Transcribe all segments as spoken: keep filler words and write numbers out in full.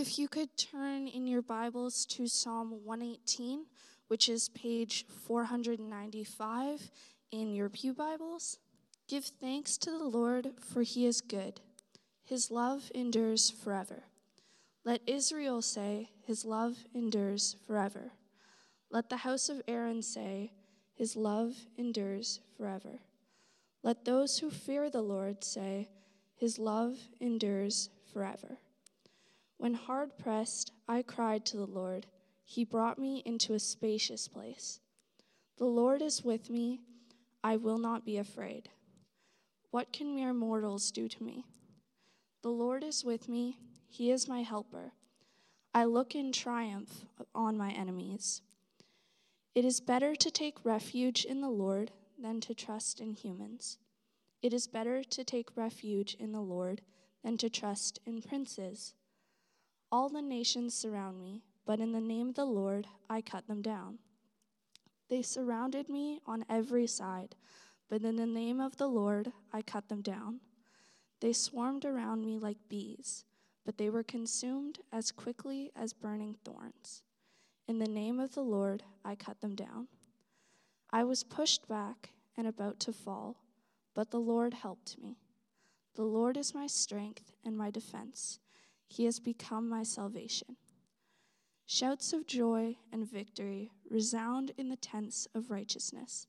If you could turn in your Bibles to Psalm one eighteen, which is page four ninety-five in your pew Bibles. Give thanks to the Lord, for he is good. His love endures forever. Let Israel say, his love endures forever. Let the house of Aaron say, his love endures forever. Let those who fear the Lord say, his love endures forever. When hard pressed, I cried to the Lord. He brought me into a spacious place. The Lord is with me. I will not be afraid. What can mere mortals do to me? The Lord is with me. He is my helper. I look in triumph on my enemies. It is better to take refuge in the Lord than to trust in humans. It is better to take refuge in the Lord than to trust in princes. All the nations surround me, but in the name of the Lord I cut them down. They surrounded me on every side, but in the name of the Lord I cut them down. They swarmed around me like bees, but they were consumed as quickly as burning thorns. In the name of the Lord I cut them down. I was pushed back and about to fall, but the Lord helped me. The Lord is my strength and my defense. He has become my salvation. Shouts of joy and victory resound in the tents of righteousness.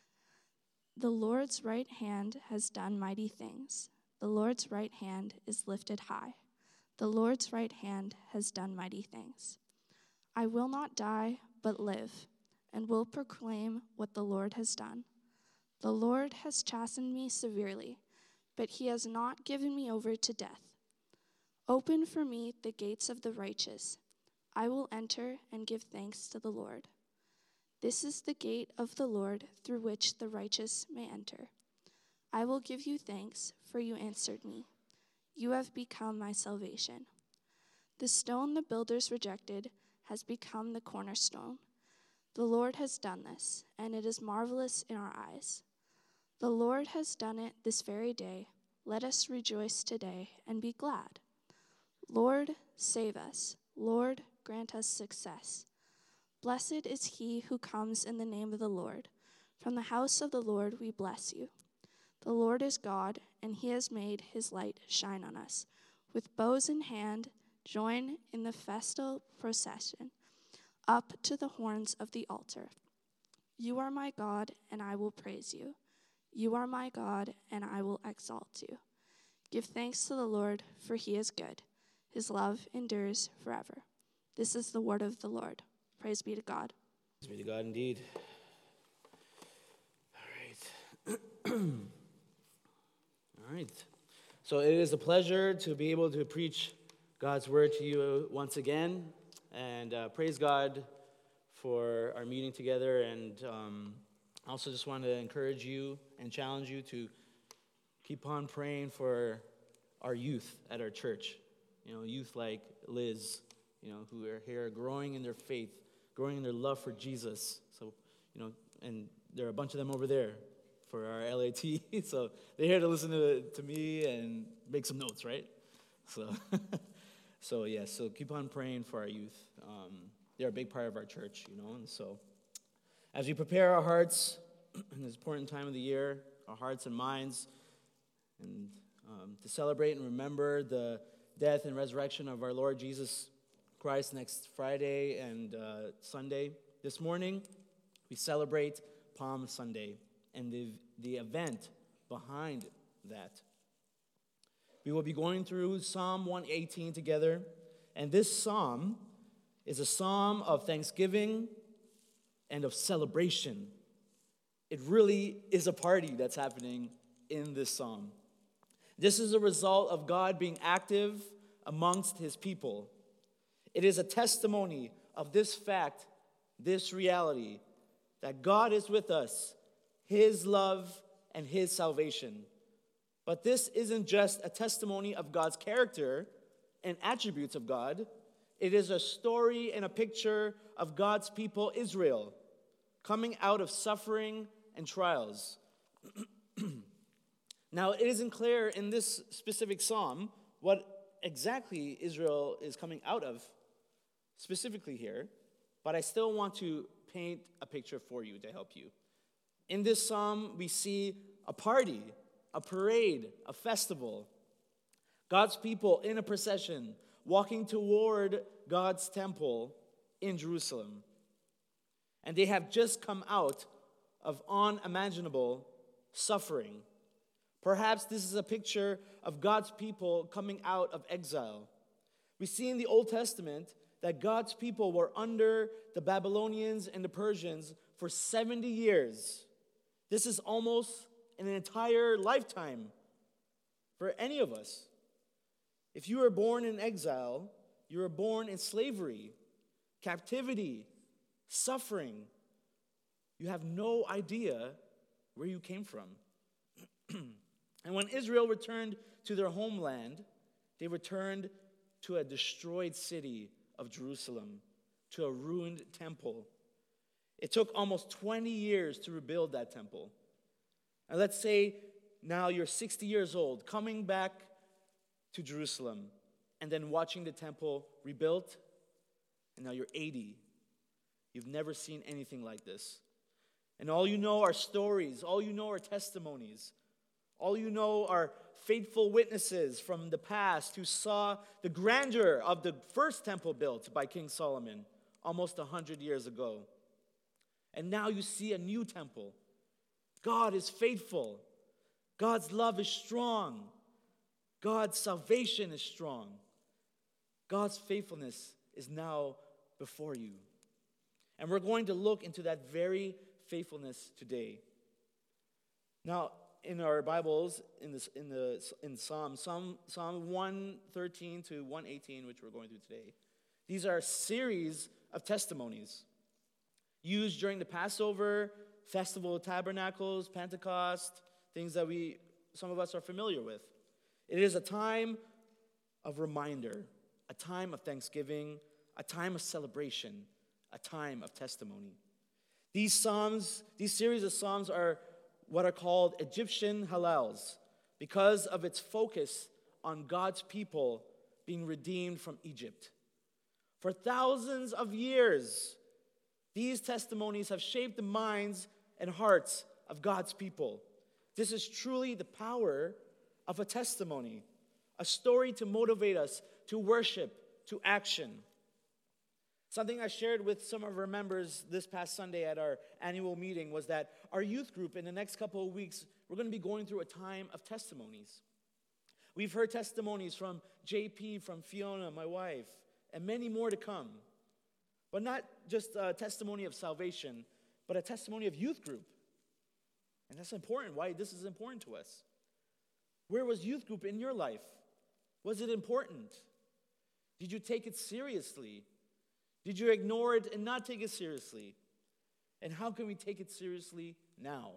The Lord's right hand has done mighty things. The Lord's right hand is lifted high. The Lord's right hand has done mighty things. I will not die, but live, and will proclaim what the Lord has done. The Lord has chastened me severely, but he has not given me over to death. Open for me the gates of the righteous. I will enter and give thanks to the Lord. This is the gate of the Lord through which the righteous may enter. I will give you thanks, for you answered me. You have become my salvation. The stone the builders rejected has become the cornerstone. The Lord has done this, and it is marvelous in our eyes. The Lord has done it this very day. Let us rejoice today and be glad. Lord, save us. Lord, grant us success. Blessed is he who comes in the name of the Lord. From the house of the Lord we bless you. The Lord is God, and he has made his light shine on us. With bows in hand, join in the festal procession up to the horns of the altar. You are my God, and I will praise you. You are my God, and I will exalt you. Give thanks to the Lord, for he is good. His love endures forever. This is the word of the Lord. Praise be to God. Praise be to God indeed. All right. All right. So it is a pleasure to be able to preach God's word to you once again. And uh, praise God for our meeting together. And um, I also just want to encourage you and challenge you to keep on praying for our youth at our church. You know, youth like Liz, you know, who are here growing in their faith, growing in their love for Jesus. So, you know, and there are a bunch of them over there for our L A T. So they're here to listen to, to me and make some notes, right? So, so yeah, so keep on praying for our youth. Um, they're a big part of our church, you know, and so as we prepare our hearts in this important time of the year, our hearts and minds, and um, to celebrate and remember the death and resurrection of our Lord Jesus Christ next Friday and uh, Sunday. This morning, we celebrate Palm Sunday and the, the event behind that. We will be going through Psalm one eighteen together, and this psalm is a psalm of thanksgiving and of celebration. It really is a party that's happening in this psalm. This is a result of God being active amongst his people. It is a testimony of this fact, this reality, that God is with us, his love and his salvation. But this isn't just a testimony of God's character and attributes of God. It is a story and a picture of God's people, Israel, coming out of suffering and trials. Now, it isn't clear in this specific psalm what exactly Israel is coming out of, specifically here, but I still want to paint a picture for you to help you. In this psalm, we see a party, a parade, a festival. God's people in a procession walking toward God's temple in Jerusalem. And they have just come out of unimaginable suffering. Perhaps this is a picture of God's people coming out of exile. We see in the Old Testament that God's people were under the Babylonians and the Persians for seventy years. This is almost an entire lifetime for any of us. If you were born in exile, you were born in slavery, captivity, suffering. You have no idea where you came from. And when Israel returned to their homeland, they returned to a destroyed city of Jerusalem, to a ruined temple. It took almost twenty years to rebuild that temple. And let's say now you're sixty years old, coming back to Jerusalem, and then watching the temple rebuilt, and now you're eighty. You've never seen anything like this. And all you know are stories. All you know are testimonies. All you know are faithful witnesses from the past who saw the grandeur of the first temple built by King Solomon almost one hundred years ago. And now you see a new temple. God is faithful. God's love is strong. God's salvation is strong. God's faithfulness is now before you. And we're going to look into that very faithfulness today. Now, in our Bibles, in this, in the in Psalm, Psalm, Psalm one thirteen to one eighteen, which we're going through today, these are a series of testimonies used during the Passover, Festival of Tabernacles, Pentecost, things that we, some of us are familiar with. It is a time of reminder, a time of thanksgiving, a time of celebration, a time of testimony. These psalms, these series of psalms are what are called Egyptian Hallels because of its focus on God's people being redeemed from Egypt. For thousands of years, these testimonies have shaped the minds and hearts of God's people. This is truly the power of a testimony, a story to motivate us to worship, to action. Something I shared with some of our members this past Sunday at our annual meeting was that our youth group in the next couple of weeks, we're going to be going through a time of testimonies. We've heard testimonies from J P, from Fiona, my wife, and many more to come. But not just a testimony of salvation, but a testimony of youth group. And that's important, why this is important to us. Where was youth group in your life? Was it important? Did you take it seriously? Did you ignore it and not take it seriously? And how can we take it seriously now?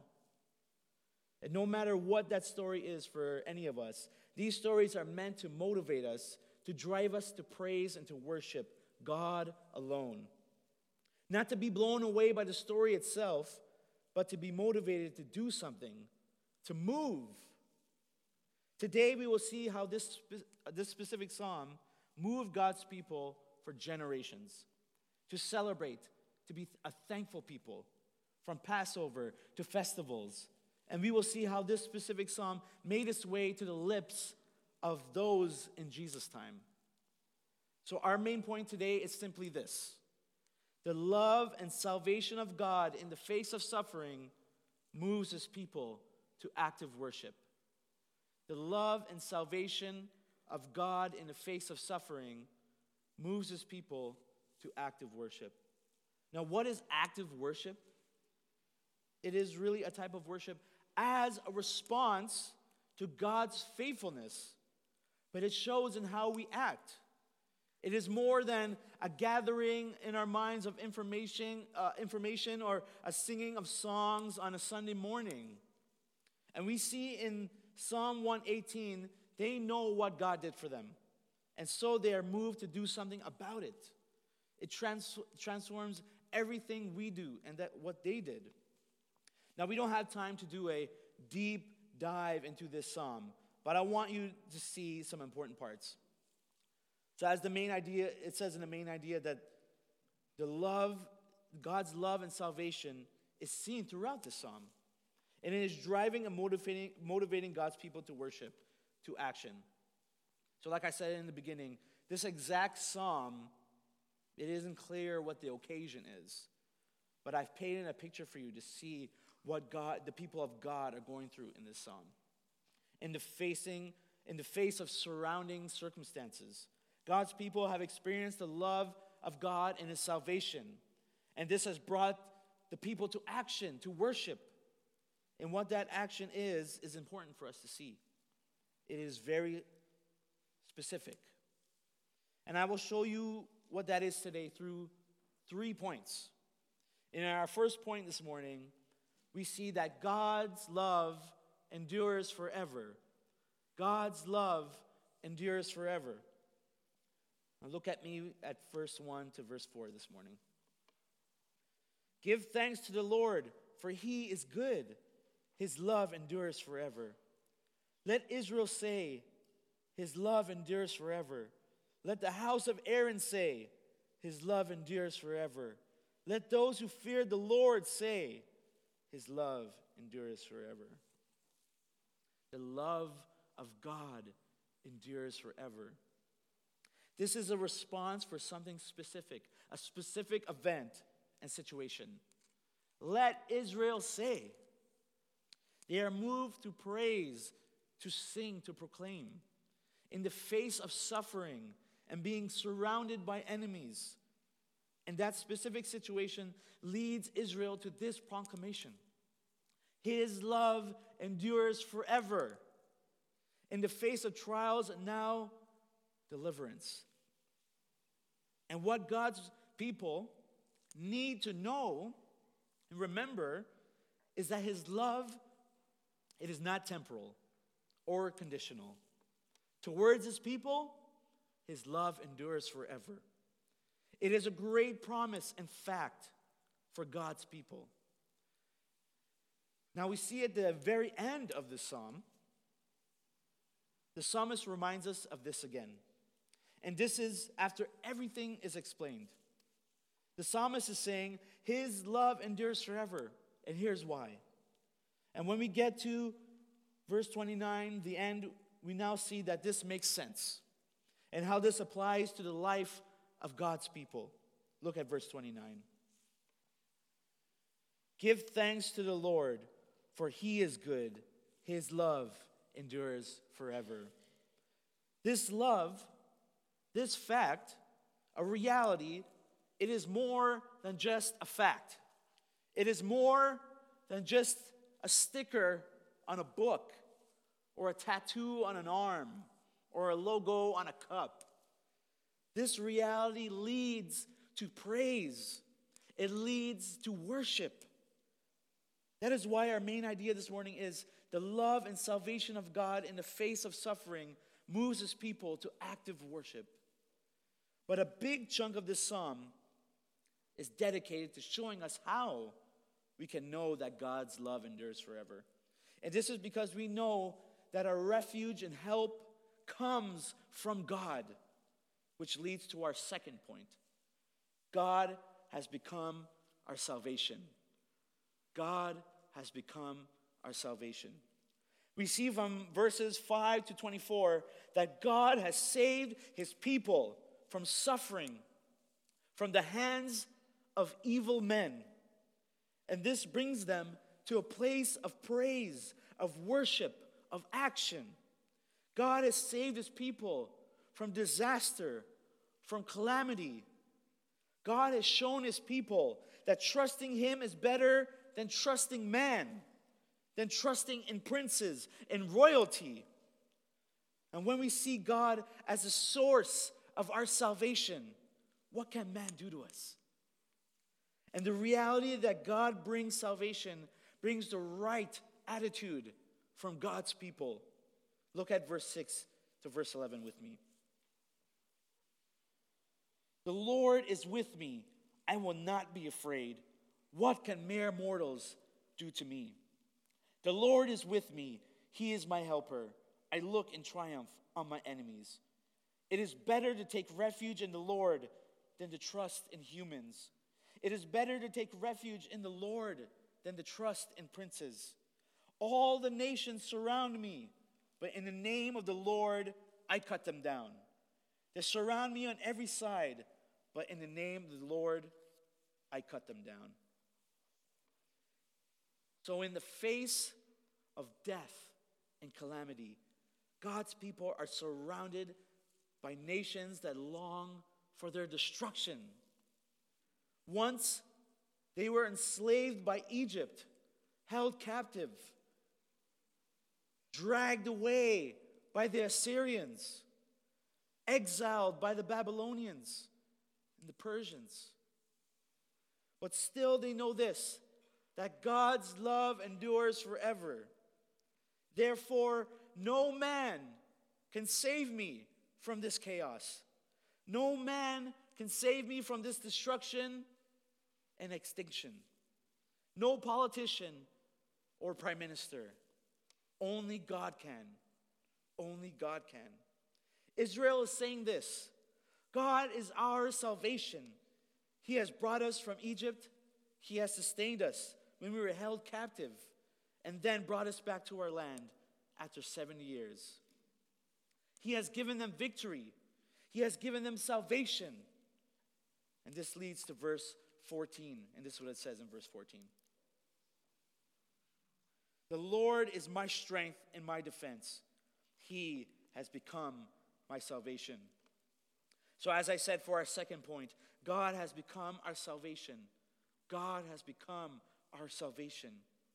And no matter what that story is for any of us, these stories are meant to motivate us, to drive us to praise and to worship God alone. Not to be blown away by the story itself, but to be motivated to do something, to move. Today we will see how this, this specific psalm moved God's people for generations. To celebrate, to be a thankful people, from Passover to festivals. And we will see how this specific psalm made its way to the lips of those in Jesus' time. So our main point today is simply this. The love and salvation of God in the face of suffering moves his people to active worship. The love and salvation of God in the face of suffering moves his people to active worship. Now, what is active worship? It is really a type of worship as a response to God's faithfulness, but it shows in how we act. It is more than a gathering in our minds of information, uh, information or a singing of songs on a Sunday morning. And we see in Psalm one eighteen, they know what God did for them. And so they are moved to do something about it. It trans- transforms everything we do and that what they did. Now, we don't have time to do a deep dive into this psalm, but I want you to see some important parts. So as the main idea, it says in the main idea that the love, God's love and salvation is seen throughout the psalm. And it is driving and motivating, motivating God's people to worship, to action. So like I said in the beginning, this exact psalm, it isn't clear what the occasion is. But I've painted a picture for you to see what God, the people of God are going through in this psalm. In the facing, in the face of surrounding circumstances, God's people have experienced the love of God and His salvation. And this has brought the people to action, to worship. And what that action is, is important for us to see. It is very specific. And I will show you what that is today through three points. In our first point this morning, we see that God's love endures forever. God's love endures forever. Now look at me at verse one to verse four this morning. Give thanks to the Lord, for He is good. His love endures forever. Let Israel say, His love endures forever. Let the house of Aaron say, His love endures forever. Let those who fear the Lord say, His love endures forever. The love of God endures forever. This is a response for something specific, a specific event and situation. Let Israel say. They are moved to praise, to sing, to proclaim. In the face of suffering and being surrounded by enemies. And that specific situation leads Israel to this proclamation. His love endures forever. In the face of trials, now deliverance. And what God's people need to know and remember is that His love, it is not temporal or conditional. Towards His people, His love endures forever. It is a great promise and fact for God's people. Now we see at the very end of the psalm, the psalmist reminds us of this again. And this is after everything is explained. The psalmist is saying, His love endures forever. And here's why. And when we get to verse twenty-nine, the end, we now see that this makes sense. And how this applies to the life of God's people. Look at verse twenty-nine. Give thanks to the Lord, for He is good. His love endures forever. This love, this fact, a reality, it is more than just a fact. It is more than just a sticker on a book, or a tattoo on an arm, or a logo on a cup. This reality leads to praise. It leads to worship. That is why our main idea this morning is the love and salvation of God in the face of suffering moves His people to active worship. But a big chunk of this psalm is dedicated to showing us how we can know that God's love endures forever. And this is because we know that our refuge and help comes from God, which leads to our second point. God has become our salvation. God has become our salvation. We see from verses five to twenty-four that God has saved His people from suffering, from the hands of evil men. And this brings them to a place of praise, of worship, of action. God has saved His people from disaster, from calamity. God has shown His people that trusting Him is better than trusting man, than trusting in princes and royalty. And when we see God as the source of our salvation, what can man do to us? And the reality that God brings salvation brings the right attitude from God's people. Look at verse six to verse eleven with me. The Lord is with me. I will not be afraid. What can mere mortals do to me? The Lord is with me. He is my helper. I look in triumph on my enemies. It is better to take refuge in the Lord than to trust in humans. It is better to take refuge in the Lord than to trust in princes. All the nations surround me, but in the name of the Lord, I cut them down. They surround me on every side, but in the name of the Lord, I cut them down. So in the face of death and calamity, God's people are surrounded by nations that long for their destruction. Once they were enslaved by Egypt, held captive, dragged away by the Assyrians, exiled by the Babylonians and the Persians. But still they know this, that God's love endures forever. Therefore, no man can save me from this chaos. No man can save me from this destruction and extinction. No politician or prime minister. Only God can. Only God can. Israel is saying this: God is our salvation. He has brought us from Egypt. He has sustained us when we were held captive, and then brought us back to our land after seventy years. He has given them victory. He has given them salvation. And this leads to verse fourteen. And this is what it says in verse fourteen. The Lord is my strength and my defense. He has become my salvation. So as I said for our second point, God has become our salvation. God has become our salvation.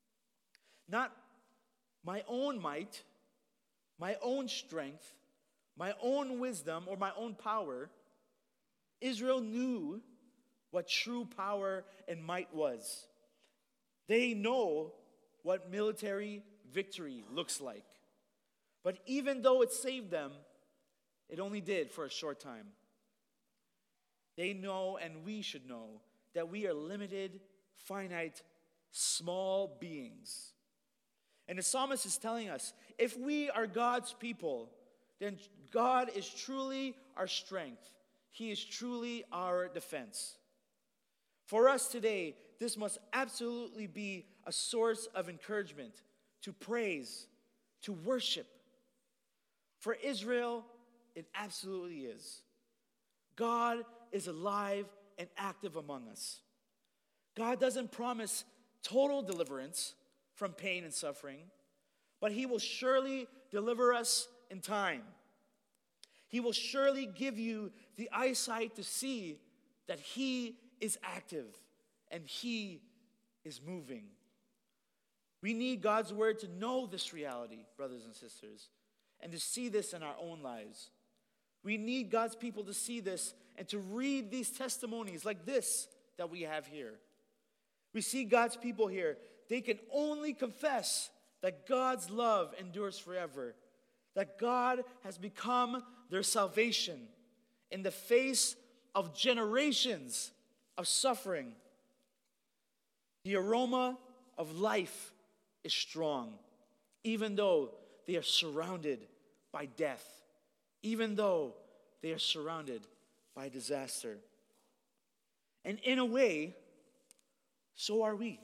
Not my own might, my own strength, my own wisdom, or my own power. Israel knew what true power and might was. They know what military victory looks like. But even though it saved them, it only did for a short time. They know, and we should know, that we are limited, finite, small beings. And the psalmist is telling us, if we are God's people, then God is truly our strength. He is truly our defense. For us today, this must absolutely be a source of encouragement, to praise, to worship. For Israel, it absolutely is. God is alive and active among us. God doesn't promise total deliverance from pain and suffering, but He will surely deliver us in time. He will surely give you the eyesight to see that He is active and He is moving. We need God's word to know this reality, brothers and sisters, and to see this in our own lives. We need God's people to see this and to read these testimonies like this that we have here. We see God's people here. They can only confess that God's love endures forever, that God has become their salvation in the face of generations of suffering. The aroma of life is strong, even though they are surrounded by death, even though they are surrounded by disaster. And in a way, so are we.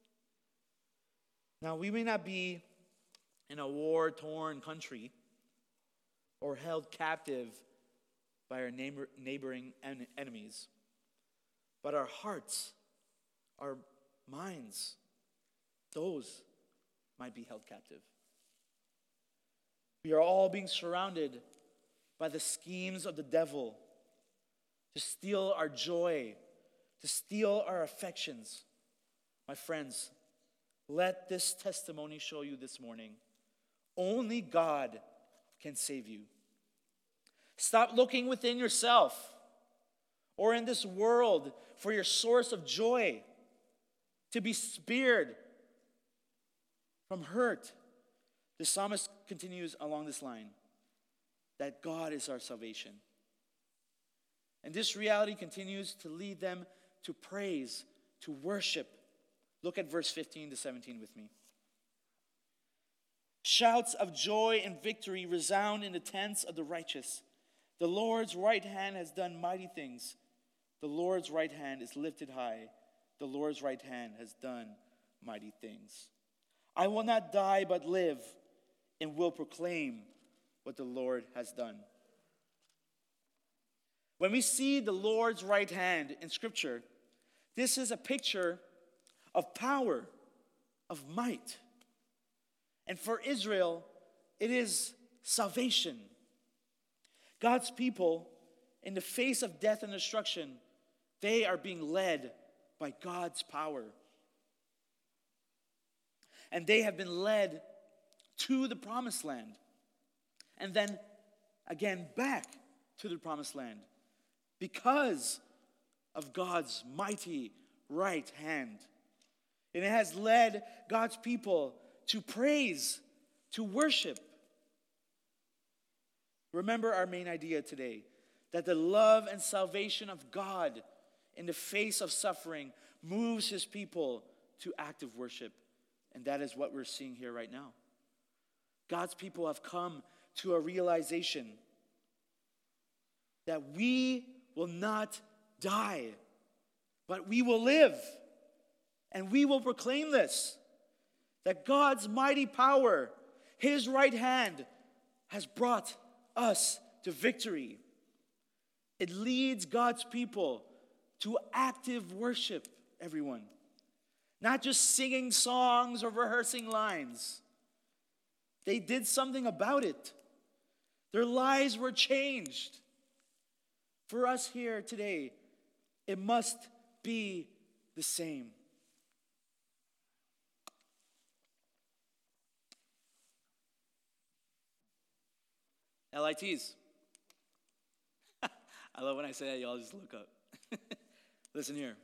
Now, we may not be in a war-torn country or held captive by our neighbor, neighboring en- enemies, but our hearts, our minds, those might be held captive. We are all being surrounded by the schemes of the devil to steal our joy, to steal our affections. My friends, let this testimony show you this morning, only God can save you. Stop looking within yourself or in this world for your source of joy, to be spared from hurt. The psalmist continues along this line, that God is our salvation. And this reality continues to lead them to praise, to worship. Look at verse fifteen to seventeen with me. Shouts of joy and victory resound in the tents of the righteous. The Lord's right hand has done mighty things. The Lord's right hand is lifted high. The Lord's right hand has done mighty things. I will not die but live and will proclaim what the Lord has done. When we see the Lord's right hand in Scripture, this is a picture of power, of might. And for Israel, it is salvation. God's people, in the face of death and destruction, they are being led by God's power. And they have been led to the promised land. And then again back to the promised land because of God's mighty right hand. And it has led God's people to praise, to worship. Remember our main idea today, that the love and salvation of God in the face of suffering moves his people to active worship. And that is what we're seeing here right now. God's people have come to a realization that we will not die, but we will live. And we will proclaim this, that God's mighty power, his right hand, has brought us to victory. It leads God's people to active worship, everyone. Not just singing songs or rehearsing lines. They did something about it. Their lives were changed. For us here today, it must be the same. L I Ts. I love when I say that, y'all just look up. Listen here.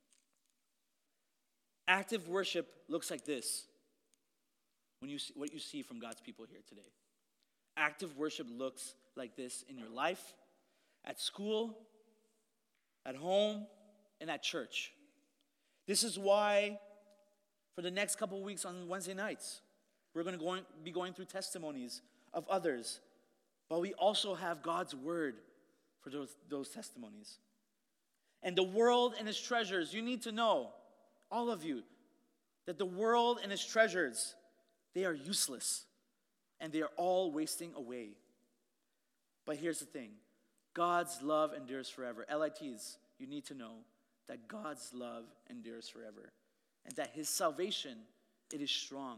Active worship looks like this. When you see, what you see from God's people here today. Active worship looks like this in your life, at school, at home, and at church. This is why for the next couple of weeks on Wednesday nights, we're going to be going through testimonies of others. But we also have God's word for those, those testimonies. And the world and its treasures, you need to know, all of you, that the world and its treasures, they are useless. And they are all wasting away. But here's the thing. God's love endures forever. L I Ts, you need to know that God's love endures forever. And that his salvation, it is strong.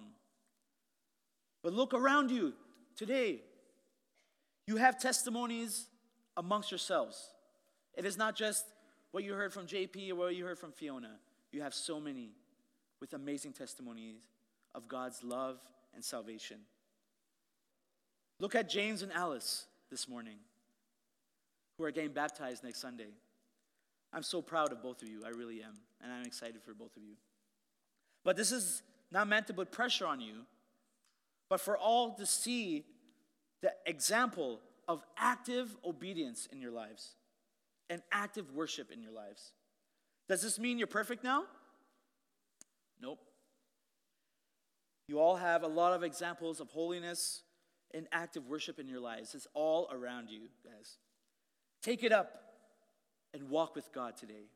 But look around you today. You have testimonies amongst yourselves. It is not just what you heard from J P or what you heard from Fiona. You have so many with amazing testimonies of God's love and salvation. Look at James and Alice this morning, who are getting baptized next Sunday. I'm so proud of both of you. I really am. And I'm excited for both of you. But this is not meant to put pressure on you, but for all to see the example of active obedience in your lives and active worship in your lives. Does this mean you're perfect now? Nope. You all have a lot of examples of holiness and active worship in your lives. It's all around you, guys. Take it up and walk with God today.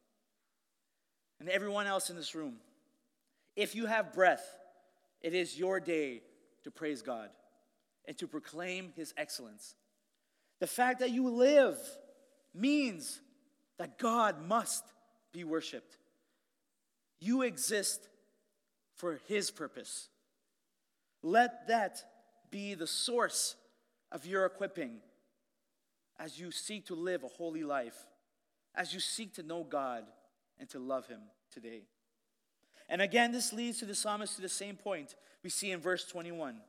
And everyone else in this room, if you have breath, it is your day to praise God and to proclaim his excellence. The fact that you live means that God must be worshiped. You exist for his purpose. Let that be the source of your equipping as you seek to live a holy life, as you seek to know God and to love him today. And again, this leads to the psalmist to the same point we see in verse twenty-one.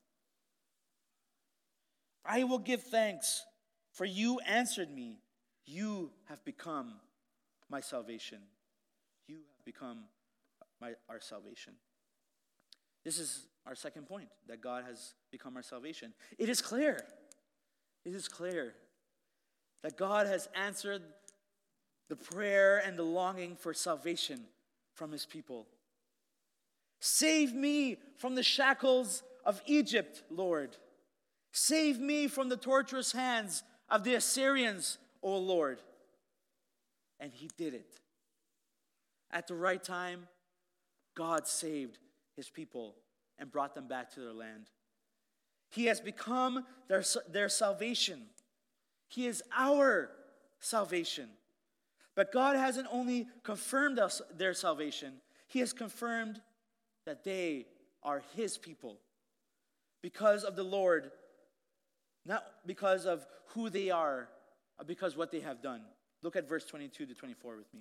I will give thanks, for you answered me. You have become my salvation. You have become my, our salvation. This is our second point, that God has become our salvation. It is clear. It is clear that God has answered the prayer and the longing for salvation from his people. Save me from the shackles of Egypt, Lord. Save me from the torturous hands of the Assyrians, O Lord. And he did it. At the right time, God saved his people and brought them back to their land. He has become their, their salvation. He is our salvation. But God hasn't only confirmed us, their salvation, he has confirmed that they are his people. Because of the Lord, not because of who they are, but because of what they have done. Look at verse twenty-two to twenty-four with me.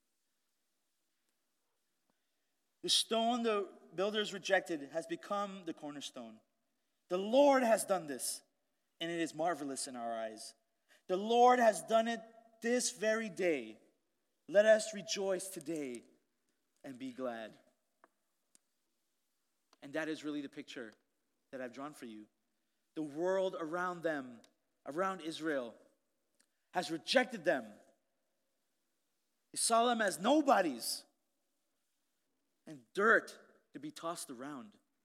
The stone the builders rejected has become the cornerstone. The Lord has done this, and it is marvelous in our eyes. The Lord has done it this very day. Let us rejoice today and be glad. And that is really the picture that I've drawn for you. The world around them, around Israel, has rejected them. They saw them as nobodies and dirt to be tossed around,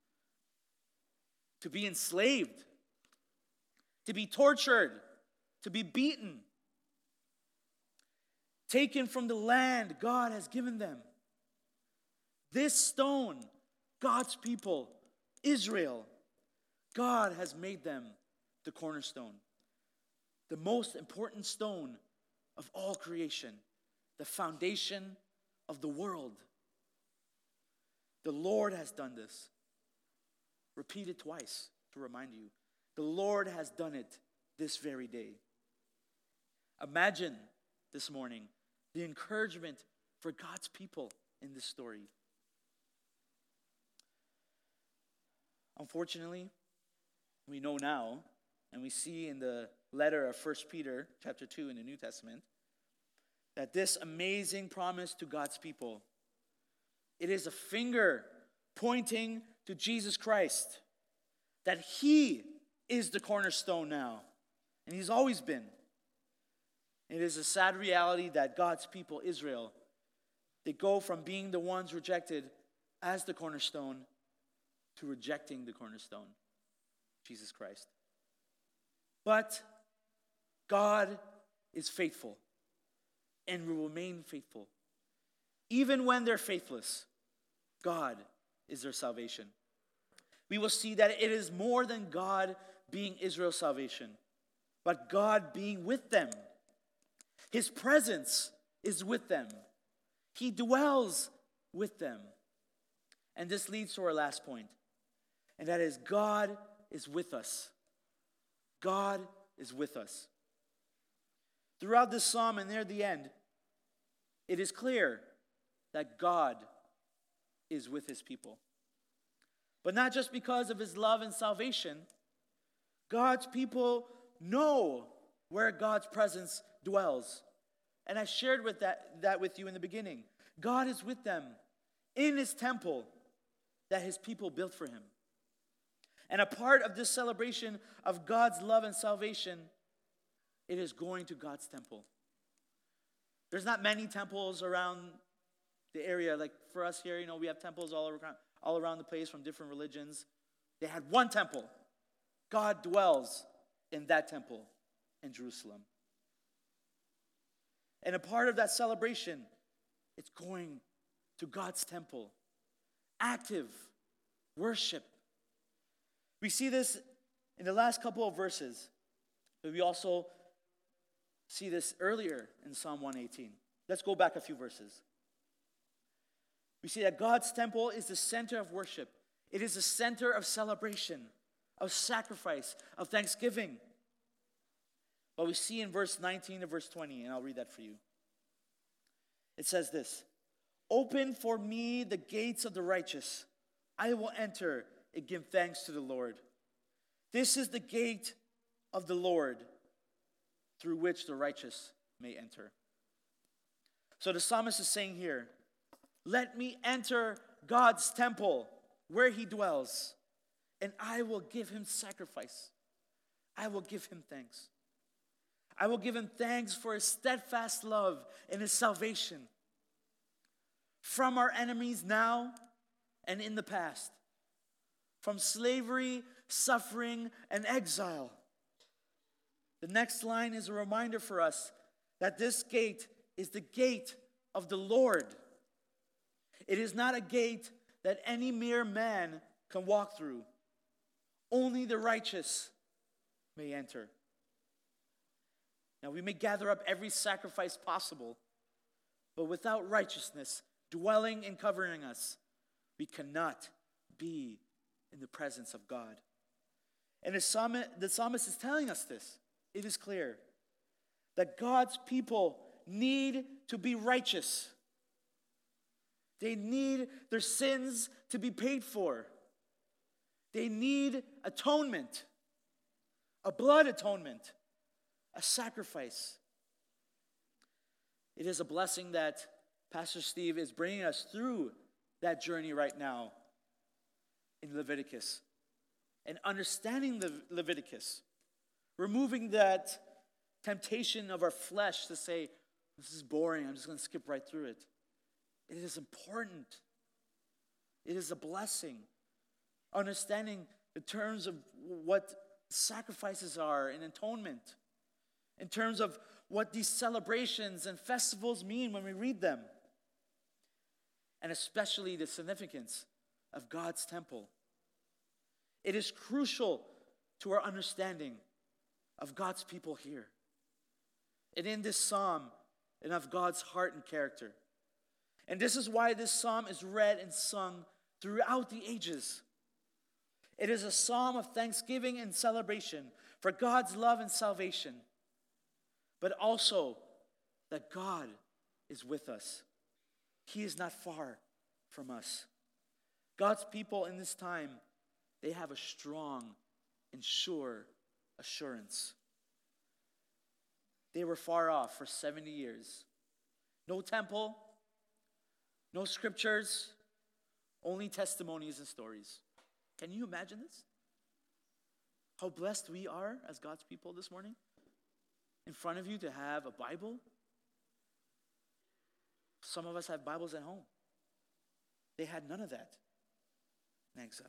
to be enslaved, to be tortured, to be beaten, taken from the land God has given them. This stone, God's people, Israel, God has made them the cornerstone, the most important stone of all creation, the foundation of the world. The Lord has done this. Repeat it twice to remind you. The Lord has done it this very day. Imagine this morning the encouragement for God's people in this story. Unfortunately, we know now, and we see in the letter of First Peter chapter two in the New Testament, that this amazing promise to God's people, it is a finger pointing to Jesus Christ, that he is the cornerstone now, and he's always been. It is a sad reality that God's people, Israel, they go from being the ones rejected as the cornerstone to rejecting the cornerstone, Jesus Christ. But God is faithful and will remain faithful. Even when they're faithless, God is their salvation. We will see that it is more than God being Israel's salvation, but God being with them. His presence is with them. He dwells with them. And this leads to our last point, and that is God is with us. God is with us. Throughout this psalm and near the end, it is clear that God is with his people. But not just because of his love and salvation. God's people know where God's presence dwells. And I shared with that, that with you in the beginning. God is with them in his temple that his people built for him. And a part of this celebration of God's love and salvation, it is going to God's temple. There's not many temples around the area. Like for us here, you know, we have temples all around, all around the place from different religions. They had one temple. God dwells in that temple in Jerusalem. And a part of that celebration, it's going to God's temple. Active worship. We see this in the last couple of verses, but we also see this earlier in Psalm one eighteen. Let's go back a few verses. We see that God's temple is the center of worship. It is the center of celebration, of sacrifice, of thanksgiving. But we see in verse nineteen to verse twenty, and I'll read that for you. It says this, "Open for me the gates of the righteous. I will enter and give thanks to the Lord. This is the gate of the Lord through which the righteous may enter." So the psalmist is saying here, let me enter God's temple where he dwells, and I will give him sacrifice. I will give him thanks. I will give him thanks for his steadfast love and his salvation from our enemies now and in the past, from slavery, suffering, and exile. The next line is a reminder for us that this gate is the gate of the Lord. It is not a gate that any mere man can walk through. Only the righteous may enter. Now, we may gather up every sacrifice possible, but without righteousness dwelling and covering us, we cannot be in the presence of God. And the psalmist, the psalmist is telling us this. It is clear that God's people need to be righteous. They need their sins to be paid for. They need atonement, a blood atonement, a sacrifice. It is a blessing that Pastor Steve is bringing us through that journey right now in Leviticus and understanding the Leviticus, removing that temptation of our flesh to say, this is boring, I'm just going to skip right through it. It is important. It is a blessing. Understanding the terms of what sacrifices are and atonement, in terms of what these celebrations and festivals mean when we read them, and especially the significance of God's temple. It is crucial to our understanding of God's people here, and in this psalm, and of God's heart and character. And this is why this psalm is read and sung throughout the ages. It is a psalm of thanksgiving and celebration for God's love and salvation, but also that God is with us. He is not far from us. God's people in this time, they have a strong and sure assurance. They were far off for seventy years. No temple, no scriptures, only testimonies and stories. Can you imagine this? How blessed we are as God's people this morning? In front of you to have a Bible. Some of us have Bibles at home. They had none of that in exile.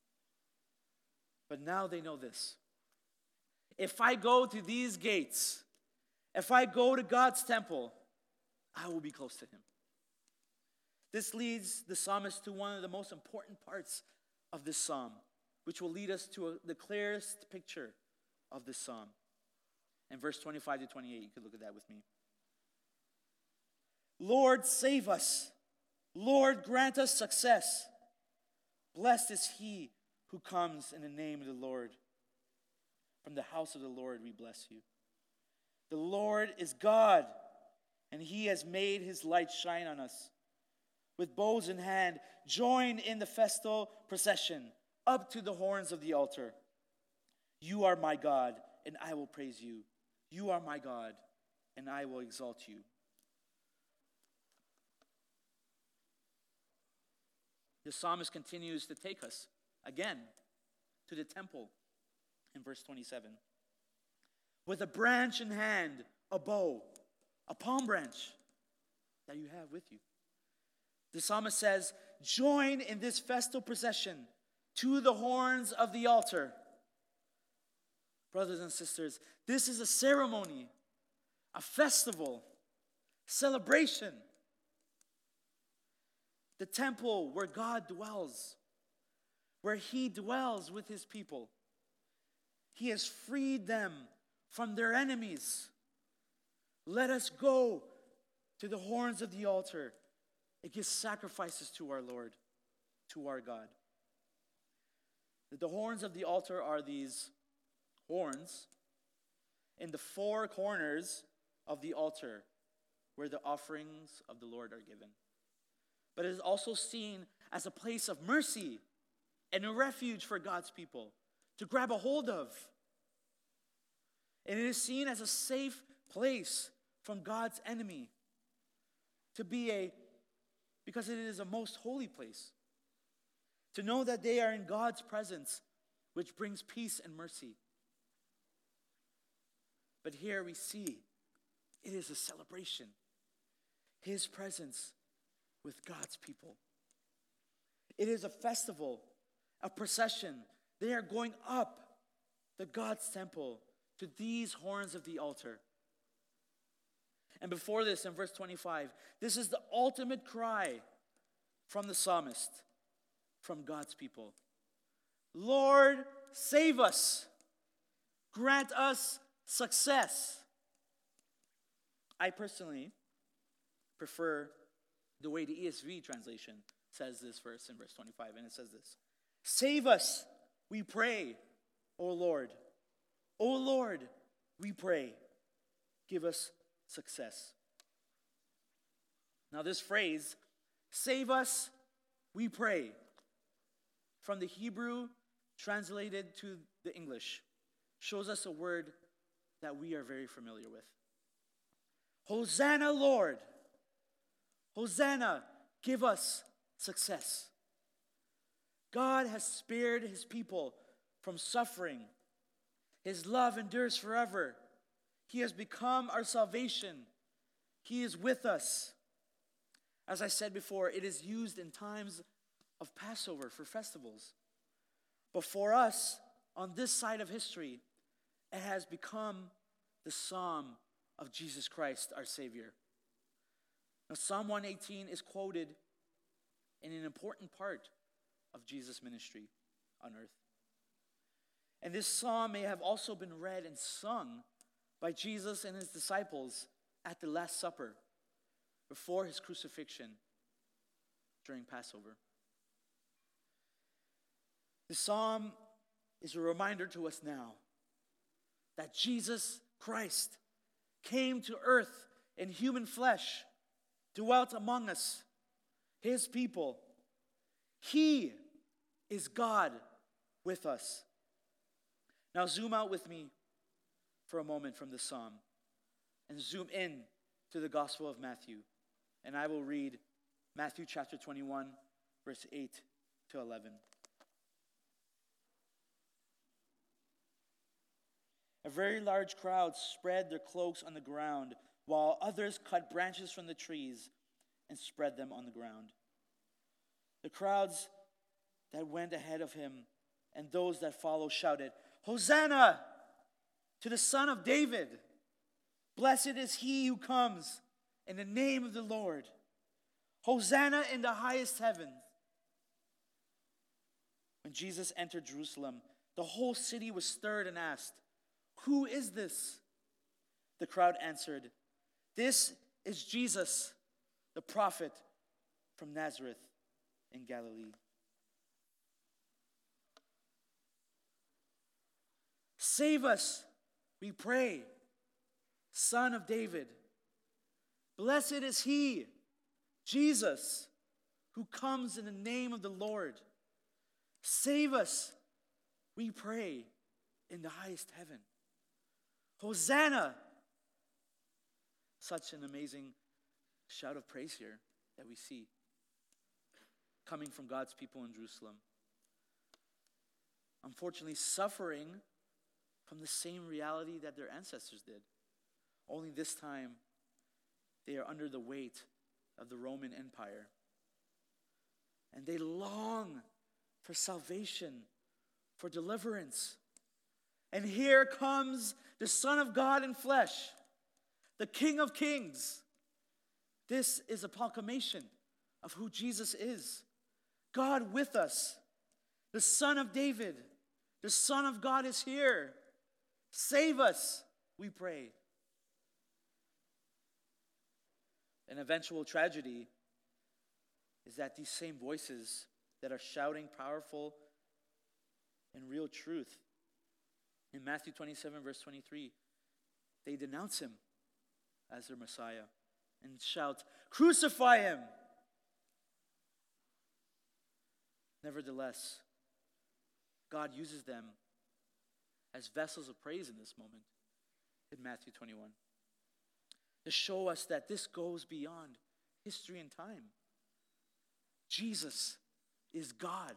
But now they know this. If I go to these gates, if I go to God's temple, I will be close to him. This leads the psalmist to one of the most important parts of this psalm, which will lead us to a, the clearest picture of this psalm. In verse twenty-five to twenty-eight, you could look at that with me. Lord, save us. Lord, grant us success. Blessed is he who comes in the name of the Lord. From the house of the Lord we bless you. The Lord is God, and he has made his light shine on us. With bows in hand, join in the festal procession up to the horns of the altar. You are my God, and I will praise you. You are my God, and I will exalt you. The psalmist continues to take us again to the temple in verse twenty-seven. With a branch in hand, a bow, a palm branch that you have with you. The psalmist says, join in this festal procession to the horns of the altar. Brothers and sisters, this is a ceremony, a festival, celebration. The temple where God dwells, where he dwells with his people. He has freed them from their enemies. Let us go to the horns of the altar. It gives sacrifices to our Lord, to our God. The horns of the altar are these horns in the four corners of the altar where the offerings of the Lord are given. But it is also seen as a place of mercy and a refuge for God's people to grab a hold of. And it is seen as a safe place from God's enemy, to be a, because it is a most holy place. To know that they are in God's presence, which brings peace and mercy. But here we see it is a celebration. His presence with God's people. It is a festival, a procession. They are going up to God's temple to these horns of the altar. And before this, in verse twenty-five, this is the ultimate cry from the psalmist, from God's people. Lord, save us. Grant us success. I personally prefer the way the E S V translation says this verse in verse twenty-five, and it says this: Save us, we pray, O Lord. O Lord, we pray, give us success. Now this phrase, save us, we pray, from the Hebrew translated to the English, shows us a word that we are very familiar with. Hosanna, Lord. Hosanna, give us success. God has spared his people from suffering. His love endures forever. He has become our salvation. He is with us. As I said before, it is used in times of Passover for festivals. But for us, on this side of history, it has become the psalm of Jesus Christ, our Savior. Now, Psalm one eighteen is quoted in an important part of Jesus' ministry on earth. And this psalm may have also been read and sung by Jesus and his disciples at the Last Supper before his crucifixion during Passover. The psalm is a reminder to us now that Jesus Christ came to earth in human flesh, dwelt among us, his people. He is God with us. Now zoom out with me for a moment from the psalm and zoom in to the Gospel of Matthew. And I will read Matthew chapter twenty-one, verse eight to eleven. A very large crowd spread their cloaks on the ground, while others cut branches from the trees and spread them on the ground. The crowds that went ahead of him and those that followed shouted, Hosanna to the Son of David! Blessed is he who comes in the name of the Lord. Hosanna in the highest heaven. When Jesus entered Jerusalem, the whole city was stirred and asked, Who is this? The crowd answered, This is Jesus, the prophet from Nazareth in Galilee. Save us, we pray, Son of David. Blessed is he, Jesus, who comes in the name of the Lord. Save us, we pray, in the highest heaven. Hosanna! Such an amazing shout of praise here that we see coming from God's people in Jerusalem. Unfortunately, suffering from the same reality that their ancestors did. Only this time, they are under the weight of the Roman Empire. And they long for salvation, for deliverance. And here comes the Son of God in flesh, the King of Kings. This is a proclamation of who Jesus is. God with us, the Son of David, the Son of God is here. Save us, we pray. An eventual tragedy is that these same voices that are shouting powerful and real truth, in Matthew twenty-seven, verse twenty-three, they denounce him as their Messiah and shout, Crucify him! Nevertheless, God uses them as vessels of praise in this moment in Matthew twenty-one to show us that this goes beyond history and time. Jesus is God.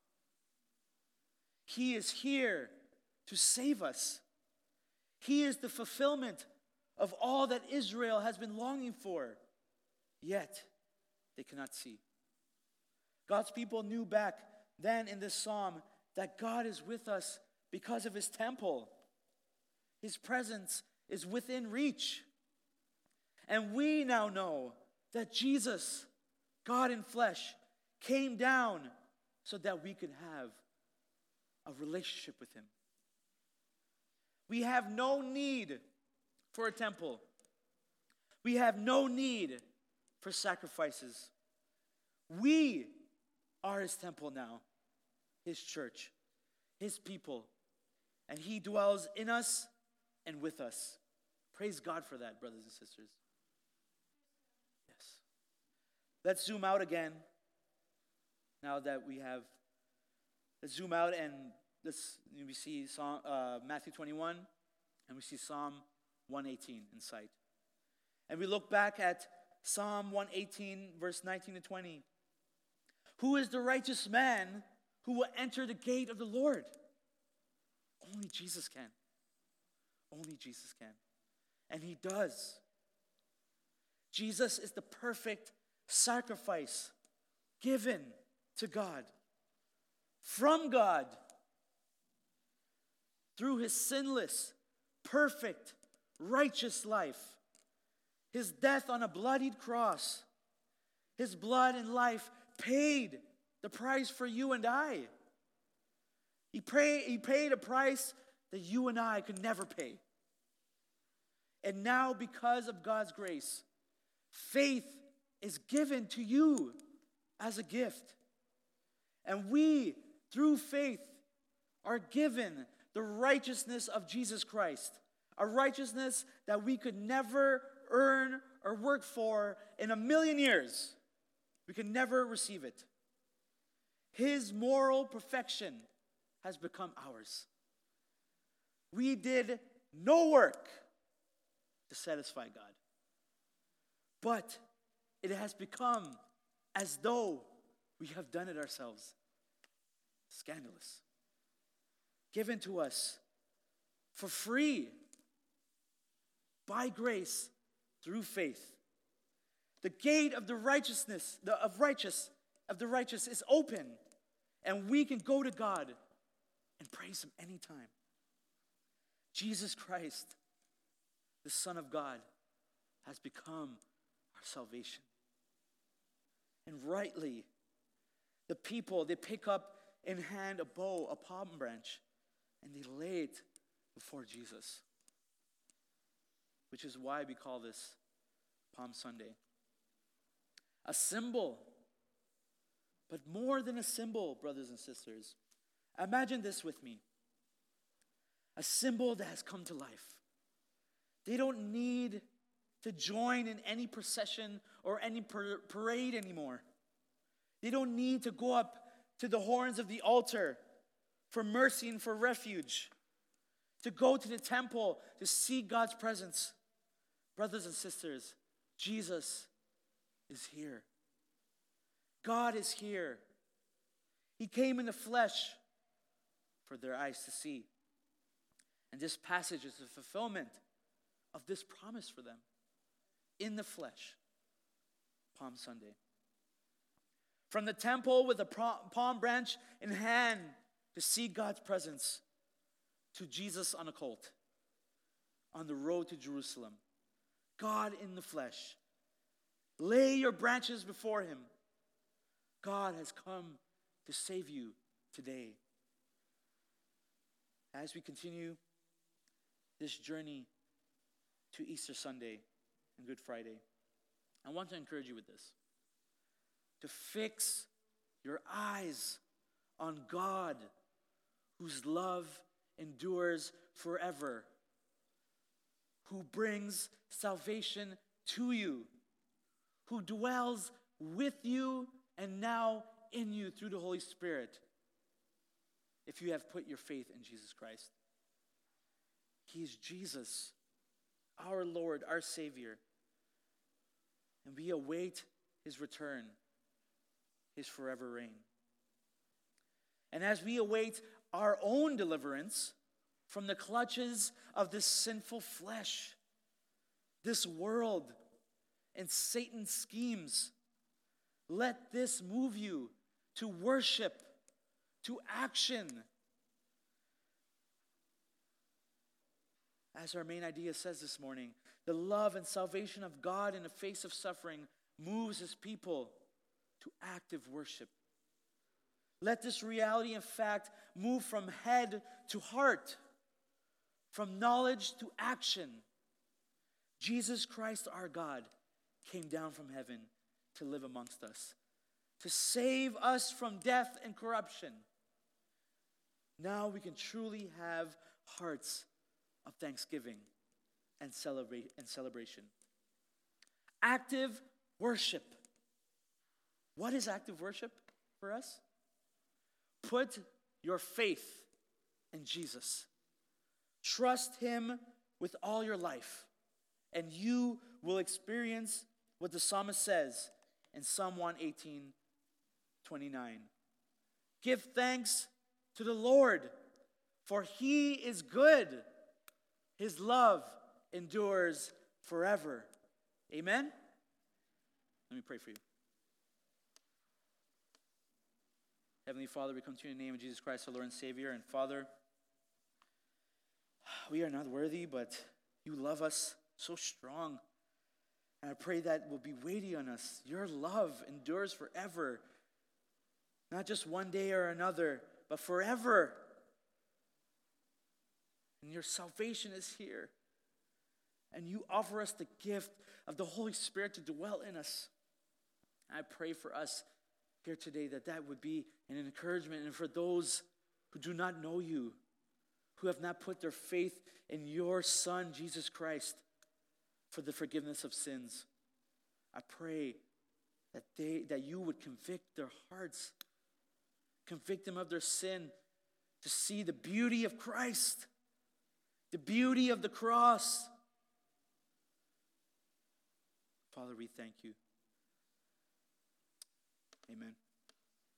He is here to save us. He is the fulfillment of all that Israel has been longing for, yet they cannot see. God's people knew back then in this psalm that God is with us because of his temple. His presence is within reach. And we now know that Jesus, God in flesh, came down so that we could have a relationship with him. We have no need for a temple. We have no need for sacrifices. We are his temple now, his church, his people, and he dwells in us and with us. Praise God for that, brothers and sisters. Yes. Let's zoom out again. Now that we have, let's zoom out and let's we see Psalm, uh, Matthew twenty-one, and we see Psalm one eighteen in sight. And we look back at Psalm one eighteen, verse nineteen to twenty. Who is the righteous man who will enter the gate of the Lord? Only Jesus can. Only Jesus can. And he does. Jesus is the perfect sacrifice given to God, from God, through his sinless, perfect, righteous life. His death on a bloodied cross, his blood and life paid the price for you and I. He, pray, he paid a price that you and I could never pay. And now, because of God's grace, faith is given to you as a gift. And we, through faith, are given the righteousness of Jesus Christ, a righteousness that we could never earn or work for in a million years. We could never receive it. His moral perfection has become ours. We did no work to satisfy God, but it has become as though we have done it ourselves. Scandalous. Given to us for free, by grace, through faith. The gate of the righteousness, the of righteous, of the righteous is open, and we can go to God and praise him anytime. Jesus Christ, the Son of God, has become our salvation. And rightly, the people, they pick up in hand a bow, a palm branch, and they lay it before Jesus, which is why we call this Palm Sunday. A symbol, but more than a symbol, brothers and sisters. Imagine this with me. A symbol that has come to life. They don't need to join in any procession or any par- parade anymore. They don't need to go up to the horns of the altar for mercy and for refuge, to go to the temple to seek God's presence. Brothers and sisters, Jesus is here. God is here. He came in the flesh for their eyes to see. And this passage is a fulfillment of this promise for them in the flesh. Palm Sunday. From the temple with a palm branch in hand to see God's presence, to Jesus on a colt on the road to Jerusalem. God in the flesh. Lay your branches before him. God has come to save you today. As we continue this journey to Easter Sunday and Good Friday, I want to encourage you with this. To fix your eyes on God, whose love endures forever, who brings salvation to you, who dwells with you and now in you through the Holy Spirit, if you have put your faith in Jesus Christ. He is Jesus, our Lord, our Savior, and we await his return, his forever reign. And as we await our own deliverance from the clutches of this sinful flesh, this world, and Satan's schemes, let this move you to worship, to action. as our main idea says this morning, the love and salvation of God in the face of suffering moves his people to active worship. Let this reality, in fact, move from head to heart, from knowledge to action. Jesus Christ, our God, came down from heaven to live amongst us, to save us from death and corruption. Now we can truly have hearts of thanksgiving and celebrate and celebration. Active worship. What is active worship for us? Put your faith in Jesus. Trust him with all your life, and you will experience what the psalmist says in Psalm one eighteen, twenty-nine. Give thanks to the Lord, for he is good. His love endures forever. Amen? Let me pray for you. Heavenly Father, we come to you in the name of Jesus Christ, our Lord and Savior. And Father, we are not worthy, but you love us so strong. And I pray that will be weighty on us. Your love endures forever. Not just one day or another, but forever. And your salvation is here. And you offer us the gift of the Holy Spirit to dwell in us. And I pray for us here today that that would be an encouragement. And for those who do not know you, who have not put their faith in your Son, Jesus Christ, for the forgiveness of sins, I pray that they that you would convict their hearts, convict them of their sin, to see the beauty of Christ, the beauty of the cross. Father, we thank you. Amen.